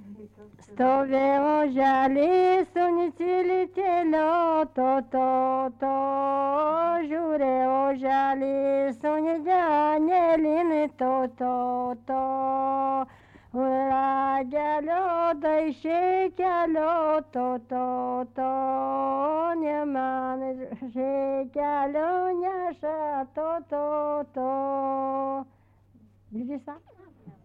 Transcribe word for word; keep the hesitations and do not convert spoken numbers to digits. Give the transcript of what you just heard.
Stovėjo želė sunicilitelio, to, to, to, žiūrėjo želė sunidenėlinį, to, to, to, ragelio daišė kelio, to, to, to, ne man kelio neša, to, to, to. Did you stop?